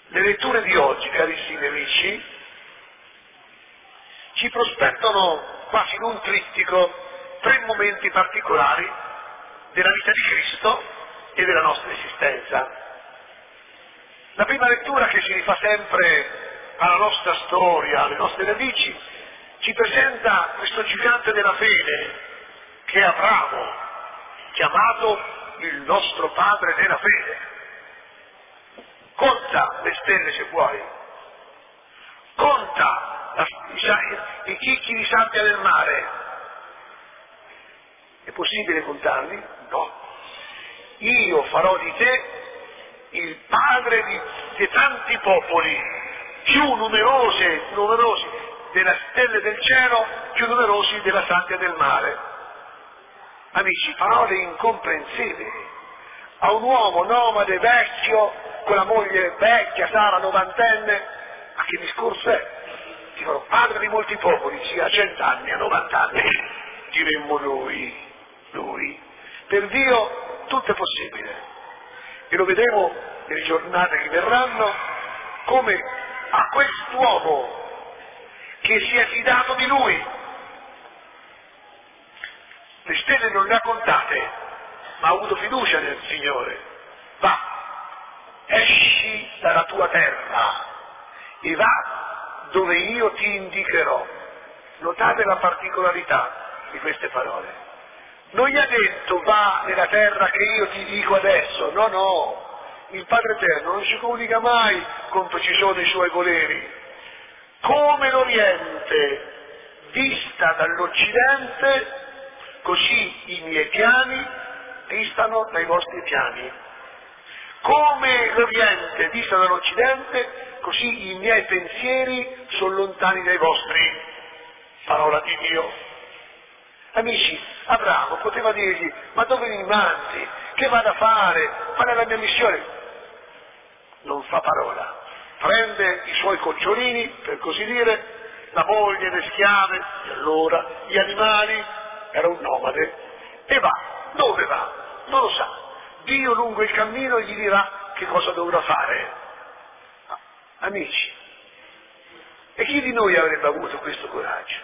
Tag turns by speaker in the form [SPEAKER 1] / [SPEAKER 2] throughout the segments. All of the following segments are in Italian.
[SPEAKER 1] Le letture di oggi, carissimi amici, ci prospettano quasi in un trittico 3 momenti particolari della vita di Cristo e della nostra esistenza. La prima lettura, che si rifà sempre alla nostra storia, alle nostre radici, ci presenta questo gigante della fede che è Abramo, chiamato il nostro padre della fede. Conta le stelle se vuoi, conta i chicchi di sabbia del mare. È possibile contarli? No. Io farò di te il padre di tanti popoli, più numerosi delle stelle del cielo, più numerosi della sabbia del mare. Amici, parole incomprensibili a un uomo nomade vecchio, con la moglie vecchia, Sara, 90enne. Ma che discorso è? Dicono padre di molti popoli, sia a 100 anni, a 90 anni, diremmo noi. Per Dio tutto è possibile. E lo vedremo nelle giornate che verranno, come a quest'uomo che si è fidato di Lui. Le stelle non le ha contate, ma ha avuto fiducia nel Signore. Va, esci dalla tua terra e va dove io ti indicherò. Notate la particolarità di queste parole. Non gli ha detto va nella terra che io ti dico adesso, no. Il Padre Eterno non ci comunica mai con precisione i suoi voleri. Come l'Oriente dista dall'Occidente, così i miei piani distano dai vostri piani. Come l'Oriente dista dall'Occidente, così i miei pensieri sono lontani dai vostri. Parola di Dio. Amici, Abramo poteva dirgli, ma dove mi mandi? Che vado a fare? Qual è la mia missione? Non fa parola. Prende i suoi cucciolini, per così dire, la moglie, le schiave, e allora gli animali, era un nomade, e va. Dove va? Non lo sa. Dio lungo il cammino gli dirà che cosa dovrà fare. Amici, e chi di noi avrebbe avuto questo coraggio?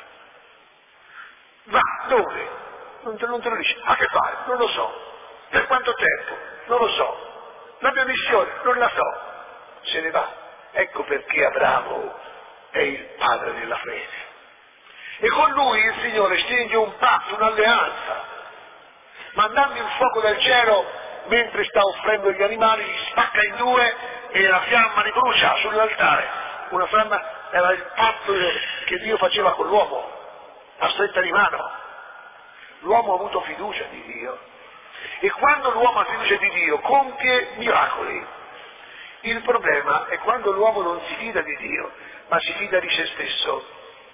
[SPEAKER 1] Va, dove? Non te lo dice. A che fare? Non lo so. Per quanto tempo? Non lo so. La mia missione? Non la so. Se ne va. Ecco perché Abramo è il padre della fede. E con lui il Signore stringe un patto, un'alleanza, mandando il fuoco dal cielo mentre sta offrendo gli animali, li spacca in 2 e la fiamma li brucia sull'altare. Una fiamma era il patto che Dio faceva con l'uomo, a stretta di mano. L'uomo ha avuto fiducia di Dio, e quando l'uomo ha fiducia di Dio compie miracoli. Il problema è quando l'uomo non si fida di Dio, ma si fida di se stesso.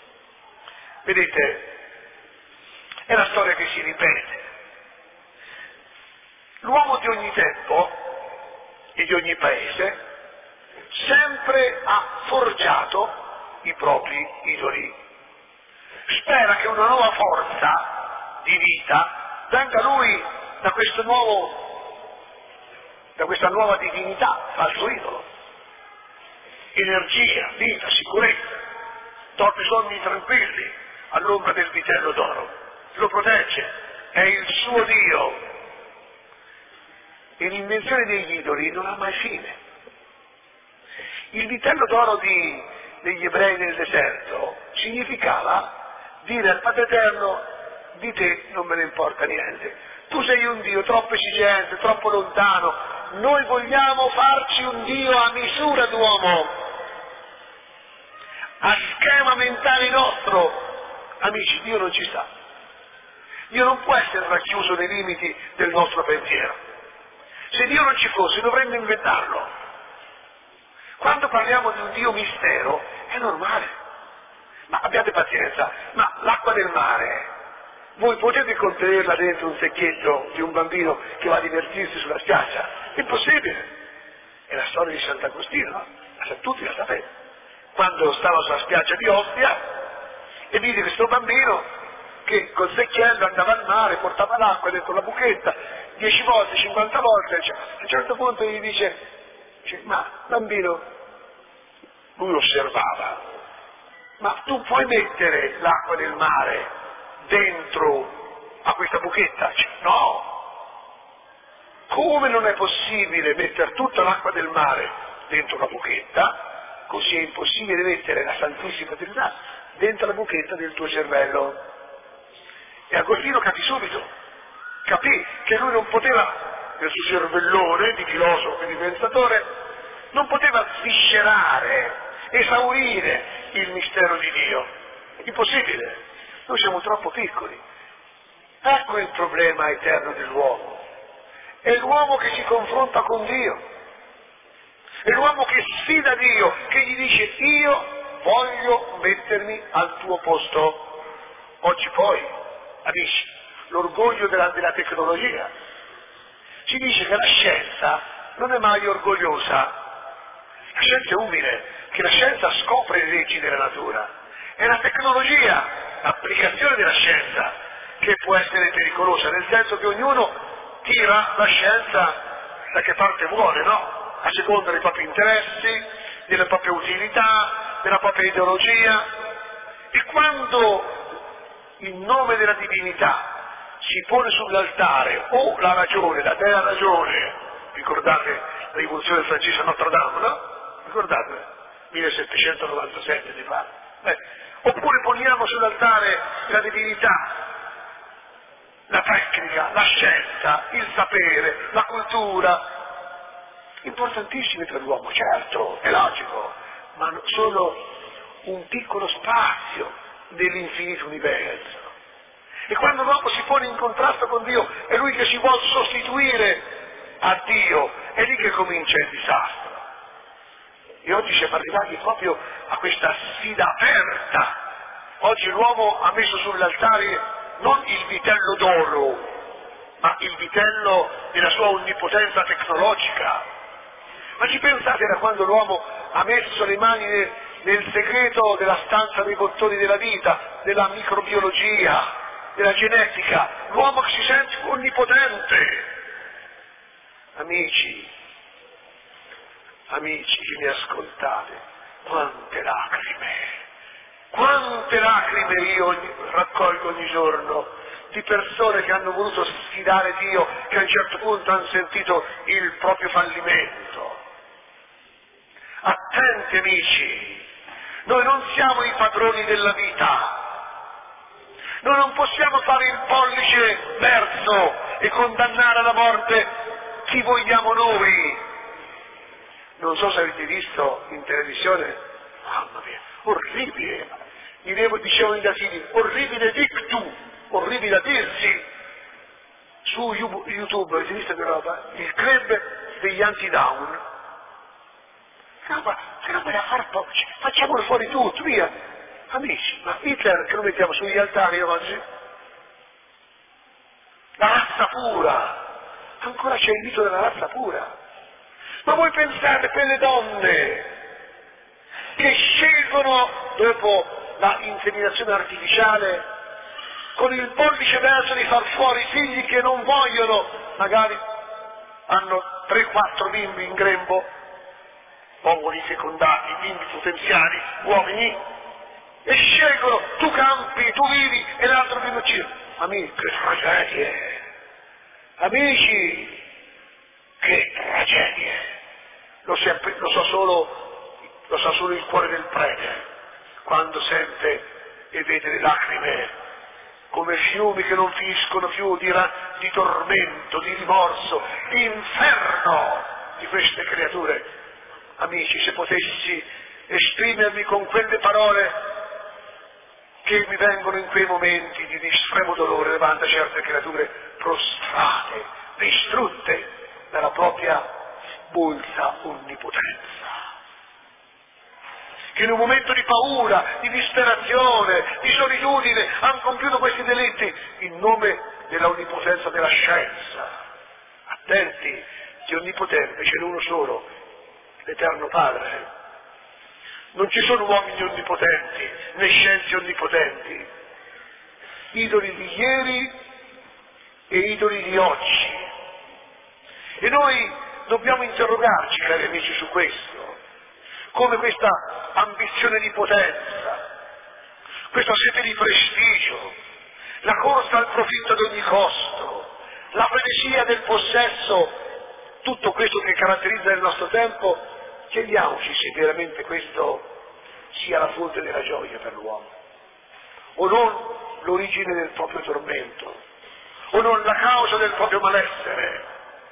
[SPEAKER 1] Vedete, è la storia che si ripete. L'uomo di ogni tempo e di ogni paese sempre ha forgiato i propri idoli. Spera che una nuova forza di vita venga a lui da questa nuova divinità, falso idolo. Energia, vita, sicurezza, dorme sonni tranquilli all'ombra del vitello d'oro, lo protegge, è il suo Dio. E l'invenzione degli idoli non ha mai fine. Il vitello d'oro degli ebrei nel deserto significava dire al Padre Eterno: di te non me ne importa niente, tu sei un Dio troppo esigente, troppo lontano, noi vogliamo farci un Dio a misura d'uomo, a schema mentale nostro. Amici, Dio non ci sta. Dio non può essere racchiuso nei limiti del nostro pensiero. Se Dio non ci fosse dovremmo inventarlo. Quando parliamo di un Dio mistero è normale, ma abbiate pazienza. Ma l'acqua del mare, voi potete contenerla dentro un secchietto di un bambino che va a divertirsi sulla spiaggia? Impossibile. È la storia di Sant'Agostino, no? Tutti la sapete. Quando stava sulla spiaggia di Ostia e vide questo bambino che col secchiello andava al mare, portava l'acqua dentro la buchetta 10 volte, 50 volte. A un certo punto gli dice: ma bambino, lui osservava. Ma tu puoi mettere l'acqua del mare dentro a questa buchetta? No! Come non è possibile mettere tutta l'acqua del mare dentro la buchetta, così è impossibile mettere la Santissima Trinità dentro la buchetta del tuo cervello. E Agostino capì subito, capì che lui non poteva, nel suo cervellone di filosofo e di pensatore, non poteva sviscerare, esaurire il mistero di Dio. Impossibile, noi siamo troppo piccoli. Ecco il problema eterno dell'uomo. È l'uomo che si confronta con Dio, è l'uomo che sfida Dio, che gli dice: io voglio mettermi al tuo posto. Oggi poi, amici, l'orgoglio della tecnologia ci dice che la scienza non è mai orgogliosa, la scienza è umile, che la scienza scopre le leggi della natura. È la tecnologia, l'applicazione della scienza, che può essere pericolosa, nel senso che ognuno tira la scienza da che parte vuole, no? A seconda dei propri interessi, delle proprie utilità, della propria ideologia. E quando in nome della divinità si pone sull'altare o la ragione, la vera ragione, ricordate la rivoluzione francese a Notre Dame, no? Ricordate? 1797 mi pare. Oppure poniamo sull'altare la divinità, la tecnica, la scienza, il sapere, la cultura, importantissimi per l'uomo, certo, è logico, ma sono un piccolo spazio dell'infinito universo. E quando l'uomo si pone in contrasto con Dio, è lui che si vuole sostituire a Dio, è lì che comincia il disastro. E oggi siamo arrivati proprio a questa sfida aperta. Oggi l'uomo ha messo sull'altare non il vitello d'oro, ma il vitello della sua onnipotenza tecnologica. Ma ci pensate da quando l'uomo ha messo le mani nel segreto della stanza dei bottoni della vita, della microbiologia, della genetica, l'uomo che si sente onnipotente. Amici che mi ascoltate, quante lacrime io raccolgo ogni giorno di persone che hanno voluto sfidare Dio, che a un certo punto hanno sentito il proprio fallimento. Attenti amici, noi non siamo i padroni della vita, noi non possiamo fare il pollice verso e condannare alla morte chi vogliamo noi. Non so se avete visto in televisione, mamma mia, orribile, dicevano i latini, orribile dictu, orribile a dirsi. Su YouTube avete visto che roba? Il club degli anti-down. Che roba da far poco, facciamolo fuori tutto, via. Amici, ma Hitler che lo mettiamo sugli altari oggi? La razza pura, ancora c'è il mito della razza pura. Ma voi pensate per le donne che scelgono, dopo la inseminazione artificiale, con il pollice verso di far fuori figli che non vogliono, magari hanno 3-4 bimbi in grembo, ovuli fecondati, bimbi potenziali, uomini, e scelgono, tu campi, tu vivi e l'altro bimbo ucciso. Amici, che tragedie! Amici, che tragedie! Lo sa solo il cuore del prete, quando sente e vede le lacrime come fiumi che non finiscono più di tormento, di rimorso, di inferno di queste creature. Amici, se potessi esprimermi con quelle parole che mi vengono in quei momenti di estremo dolore davanti a certe creature prostrate, distrutte dalla propria bolsa onnipotenza, che in un momento di paura, di disperazione, di solitudine hanno compiuto questi delitti in nome della onnipotenza della scienza. Attenti, di onnipotente ce n'è uno solo, l'Eterno Padre. Non ci sono uomini onnipotenti, né scienze onnipotenti, idoli di ieri e idoli di oggi. E noi dobbiamo interrogarci, cari amici, su questo. come questa ambizione di potenza, questa sete di prestigio, la corsa al profitto ad ogni costo, la frenesia del possesso, tutto questo che caratterizza il nostro tempo, chiediamoci se veramente questo sia la fonte della gioia per l'uomo, o non l'origine del proprio tormento, o non la causa del proprio malessere.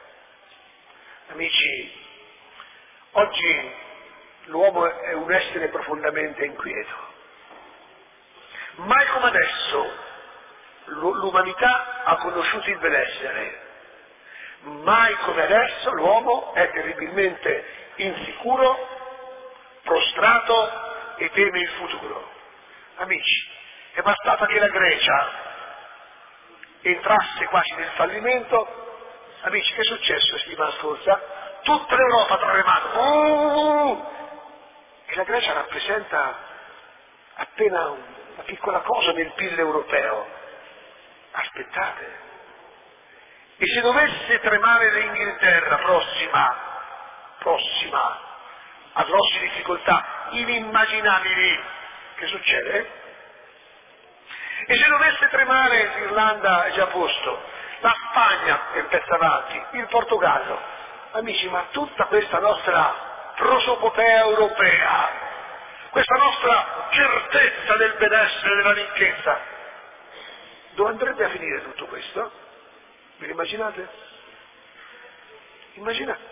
[SPEAKER 1] Amici, oggi l'uomo è un essere profondamente inquieto. Mai come adesso l'umanità ha conosciuto il benessere. Mai come adesso l'uomo è terribilmente insicuro, prostrato e teme il futuro. Amici, è bastato che la Grecia entrasse quasi nel fallimento. Amici, che è successo la settimana scorsa? Tutta l'Europa tra le mani. E la Grecia rappresenta appena una piccola cosa nel PIL europeo. Aspettate. E se dovesse tremare l'Inghilterra prossima a grosse difficoltà inimmaginabili, che succede? E se dovesse tremare l'Irlanda è già a posto, la Spagna è un pezzo avanti, il Portogallo. Amici, ma tutta questa nostra prosopopea europea, questa nostra certezza del benessere, della ricchezza, dove andrebbe a finire tutto questo? Vi lo immaginate? Immaginate.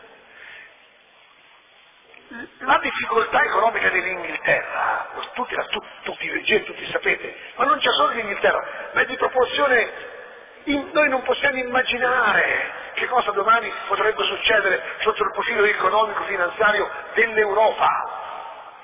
[SPEAKER 1] La difficoltà economica dell'Inghilterra, tutti leggete, tutti sapete, ma non c'è solo l'Inghilterra, ma è di proporzione, noi non possiamo immaginare che cosa domani potrebbe succedere sotto il profilo economico, finanziario dell'Europa.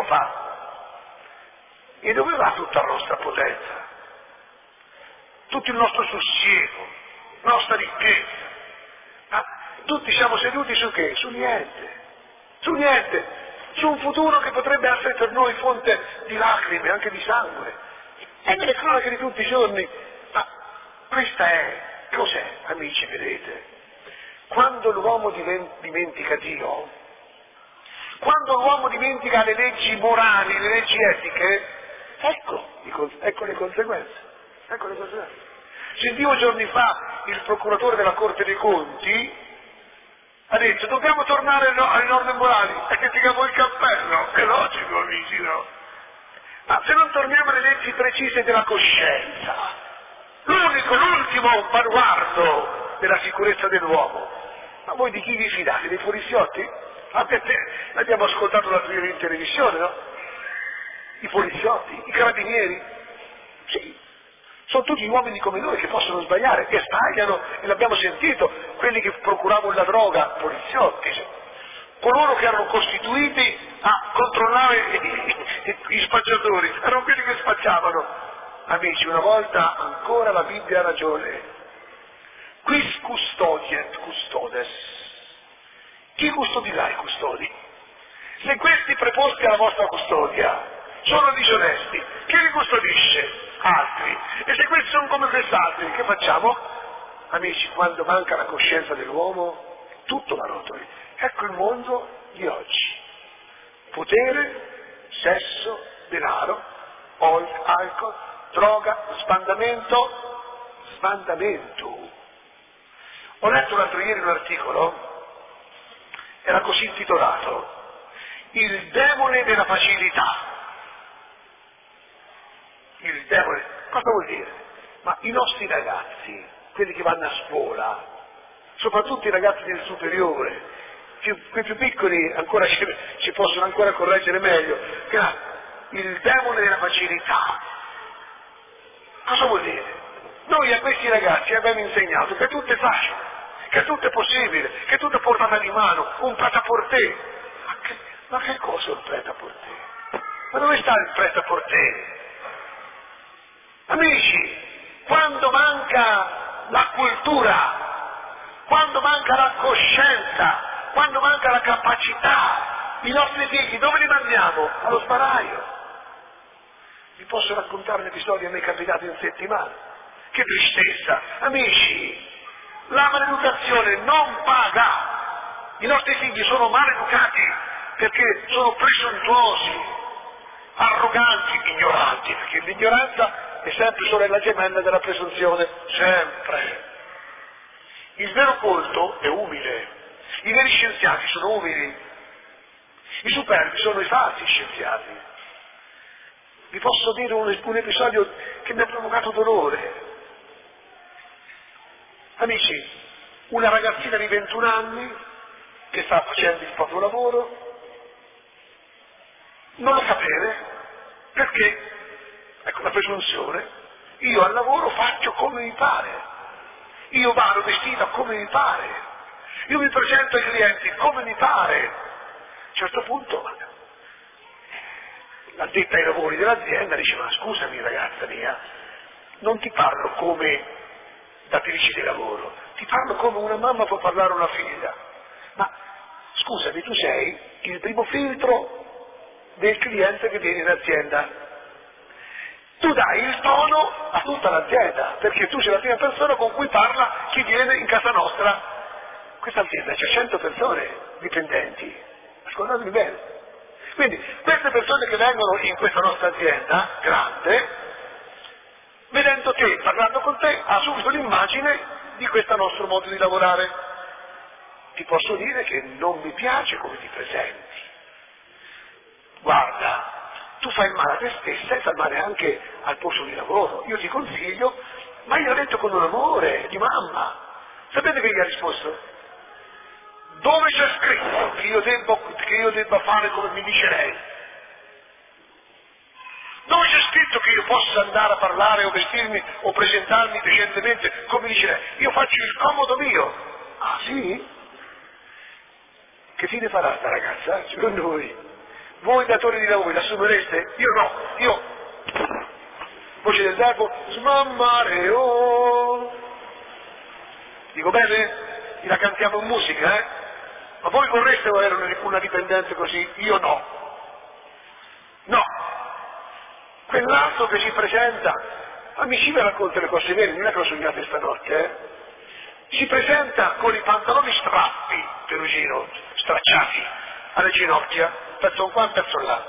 [SPEAKER 1] E dove va tutta la nostra potenza? Tutto il nostro sussiego, la nostra ricchezza. Tutti siamo seduti su che? Su niente, su un futuro che potrebbe essere per noi fonte di lacrime, anche di sangue. È nelle cronache di tutti i giorni. Ma questa cos'è, amici, vedete? Quando l'uomo dimentica Dio, quando l'uomo dimentica le leggi morali, le leggi etiche, ecco le conseguenze. Sentivo giorni fa il procuratore della Corte dei Conti, ha detto dobbiamo tornare alle norme morali, e che tiriamo il cappello, è logico, amici, no? Ma se non torniamo alle leggi precise della coscienza, l'ultimo baluardo della sicurezza dell'uomo, ma voi di chi vi fidate? Dei poliziotti? L'abbiamo ascoltato l'altro ieri in televisione, no? I poliziotti, i carabinieri, sì. Sono tutti uomini come noi che possono sbagliare, che sbagliano, e l'abbiamo sentito, quelli che procuravano la droga, poliziotti, coloro che erano costituiti a controllare gli spacciatori, erano quelli che spacciavano. Amici, una volta ancora la Bibbia ha ragione. Quis custodiet custodes. Chi custodirà i custodi? Se questi preposti alla vostra custodia sono disonesti, chi li custodisce? Altri. E se questi sono come quest'altri, che facciamo? Amici, quando manca la coscienza dell'uomo, tutto va rotoli. Ecco il mondo di oggi. Potere, sesso, denaro, alcol, droga, sbandamento. Ho letto l'altro ieri un articolo, era così intitolato: Il demone della facilità. Il demone, cosa vuol dire? Ma i nostri ragazzi, quelli che vanno a scuola, soprattutto i ragazzi del superiore, quei più piccoli ancora ci possono ancora correggere meglio, il demone della facilità. Cosa vuol dire? Noi a questi ragazzi abbiamo insegnato che tutto è facile, che tutto è possibile, che tutto è portata di mano, un prêt-à-porter. Ma che cosa è un prêt-à-porter? Ma dove sta il prêt-à-porter? Amici, quando manca la cultura, quando manca la coscienza, quando manca la capacità, i nostri figli dove li mandiamo? Allo sparaio. Vi posso raccontare un episodio a me capitato in settimana. Che tristezza. Amici, la maleducazione non paga. I nostri figli sono maleducati perché sono presuntuosi, arroganti, ignoranti, perché l'ignoranza è sempre sorella gemella della presunzione, sempre. Il vero colto è umile, i veri scienziati sono umili, i superbi sono i falsi scienziati. Vi posso dire un episodio che mi ha provocato dolore. Amici, una ragazzina di 21 anni che sta facendo il proprio lavoro, non lo sapere, perché, ecco la presunzione, io al lavoro faccio come mi pare, io vado vestita come mi pare, io mi presento ai clienti come mi pare. A un certo punto l'addetta ai lavori dell'azienda dice: ma scusami ragazza mia, non ti parlo come datrice di lavoro, ti parlo come una mamma può parlare a una figlia. Ma scusami, tu sei il primo filtro del cliente che viene in azienda. Tu dai il tono a tutta l'azienda, perché tu sei la prima persona con cui parla chi viene in casa nostra. Questa azienda c'ha 100 persone dipendenti, ascoltatemi bene. Quindi queste persone che vengono in questa nostra azienda grande, vedendo te, parlando con te, ha subito l'immagine di questo nostro modo di lavorare. Ti posso dire che non mi piace come ti presenti. Guarda, tu fai male a te stessa e fai male anche al posto di lavoro. Io ti consiglio, ma io l'ho detto con un amore di mamma. Sapete che gli ha risposto? Dove c'è scritto che io debba fare come mi dice lei? Dove c'è scritto che io possa andare a parlare o vestirmi o presentarmi decentemente come dice lei? Io faccio il comodo mio. Ah sì? Che fine farà sta ragazza? Secondo voi? Voi datori di lavoro l'assumereste? Io no, io voce del verbo smamareo. Dico bene? La cantiamo in musica, eh? Ma voi vorreste avere una dipendente così? Io no. No. Quell'altro che si presenta, amici, mi racconta le cose vere, non è che lo sognate stanotte, eh? Si presenta con i pantaloni strappi, Perugino, stracciati alle ginocchia, pezzo qua, un pezzo là.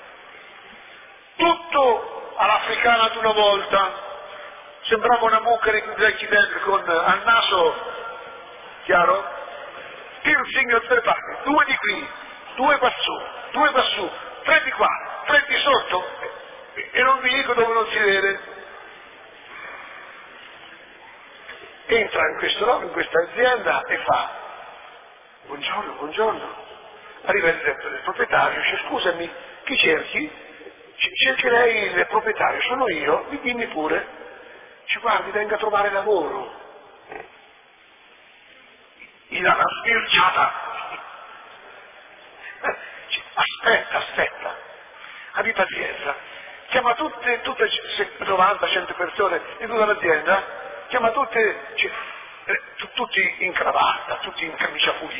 [SPEAKER 1] Tutto all'africana di una volta, sembrava una mucca di vecchi tempi con al naso, chiaro? Piercing da 3 parti, 2 di qui, 2 qua su, 3 di qua, 3 di sotto, e non vi dico dove non si vede. Entra in questa azienda e fa: buongiorno. Arriva il proprietario, dice: scusami, chi cerchi? Cercherei il proprietario, sono io, dimmi pure. Dice: guardi, venga a trovare lavoro. Gli dà una sbirciata. Aspetta, abbi pazienza. Chiama tutte 90-100 persone in tutta l'azienda, chiama tutte, tutti in cravatta, tutti in camicia pulita.